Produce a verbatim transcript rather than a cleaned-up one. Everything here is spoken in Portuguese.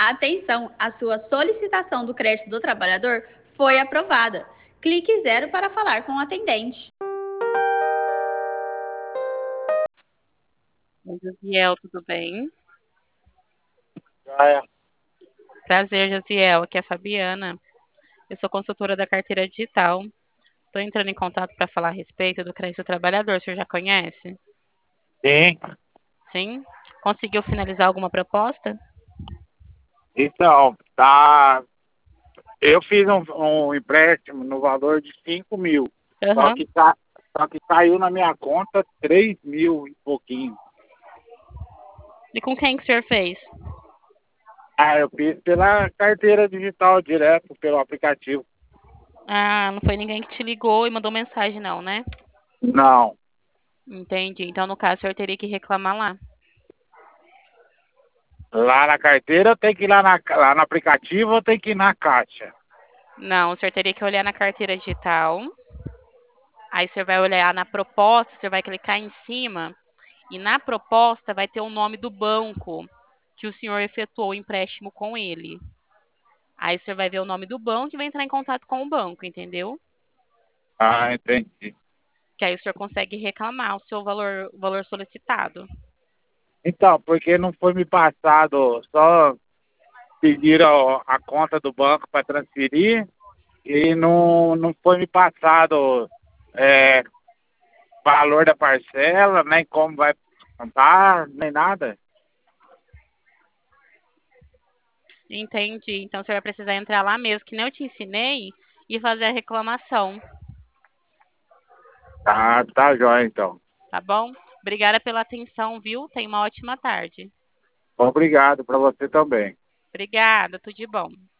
Atenção, a sua solicitação do crédito do trabalhador foi aprovada. Clique zero para falar com o atendente. Oi, Josiel, tudo bem? Já é. Prazer, Josiel. Aqui é a Fabiana. Eu sou consultora da carteira digital. Estou entrando em contato para falar a respeito do crédito do trabalhador. O senhor já conhece? Sim. Sim? Conseguiu finalizar alguma proposta? Então, tá. Eu fiz um, um empréstimo no valor de cinco mil. Só Aham. que, tá, só que caiu na minha conta três mil e pouquinho. E com quem que o senhor fez? Ah, eu fiz pela carteira digital, direto pelo aplicativo. Ah, não foi ninguém que te ligou e mandou mensagem, não, né? Não. Entendi. Então, no caso, o senhor teria que reclamar lá. Lá na carteira eu tenho que ir lá, na, lá no aplicativo, eu tenho que ir na caixa. Não, o senhor teria que olhar na carteira digital. Aí o senhor vai olhar na proposta, o senhor vai clicar em cima. E na proposta vai ter o nome do banco que o senhor efetuou o empréstimo com ele. Aí o senhor vai ver o nome do banco e vai entrar em contato com o banco, entendeu? Ah, entendi. Que aí o senhor consegue reclamar o seu valor, o valor solicitado. Então, porque não foi me passado, só pediram a conta do banco para transferir e não, não foi me passado é, valor da parcela, nem como vai contar, nem nada. Entendi. Então o senhor vai precisar entrar lá mesmo, que nem eu te ensinei, e fazer a reclamação, Tá, tá jóia então. tá bom? Obrigada pela atenção, viu? Tenha uma ótima tarde. Obrigado para você também. Obrigada, tudo de bom.